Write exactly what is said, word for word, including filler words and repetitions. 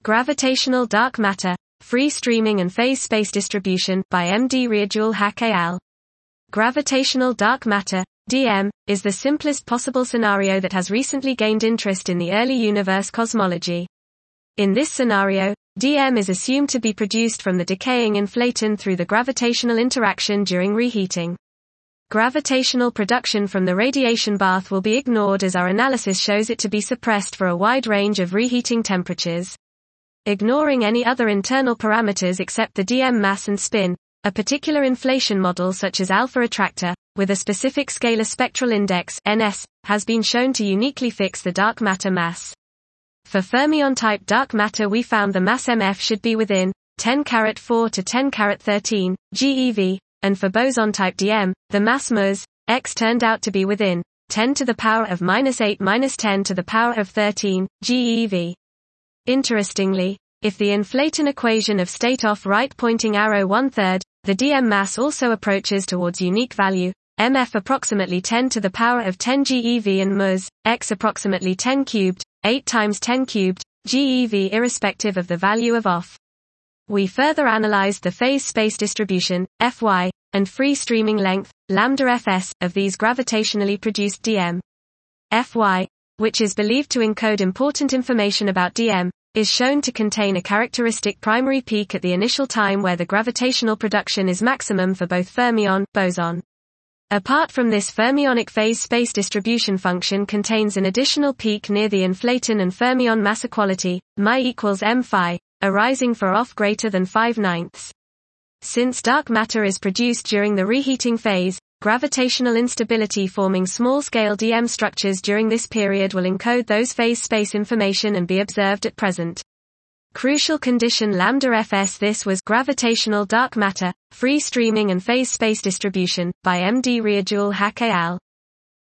Gravitational dark matter, free streaming and phase space distribution by M D Riajoul-Haq et al. Gravitational dark matter, D M, is the simplest possible scenario that has recently gained interest in the early universe cosmology. In this scenario, D M is assumed to be produced from the decaying inflaton through the gravitational interaction during reheating. Gravitational production from the radiation bath will be ignored as our analysis shows it to be suppressed for a wide range of reheating temperatures. Ignoring any other internal parameters except the D M mass and spin, a particular inflation model such as alpha attractor, with a specific scalar spectral index N S, has been shown to uniquely fix the dark matter mass. For fermion-type dark matter we found the mass M F should be within ten to the four to ten to the thirteen GeV, and for boson-type D M, the mass ms. X turned out to be within ten to the power of minus eight minus ten to the power of thirteen GeV. Interestingly, if the inflaton equation of state off right pointing arrow one-third, the D M mass also approaches towards unique value, M F approximately ten to the power of ten GeV and ms. X approximately ten cubed, eight times ten cubed, GeV irrespective of the value of off. We further analyzed the phase space distribution, Fy, and free streaming length, lambda Fs, of these gravitationally produced D M. Fy, which is believed to encode important information about D M, is shown to contain a characteristic primary peak at the initial time where the gravitational production is maximum for both fermion, boson. Apart from this, fermionic phase space distribution function contains an additional peak near the inflaton and fermion mass equality, mi equals m phi, arising for off greater than five ninths. Since dark matter is produced during the reheating phase, gravitational instability forming small-scale D M structures during this period will encode those phase space information and be observed at present. Crucial condition lambda Fs. This was gravitational dark matter, free streaming and phase space distribution by M D Riajoul-Haq et al.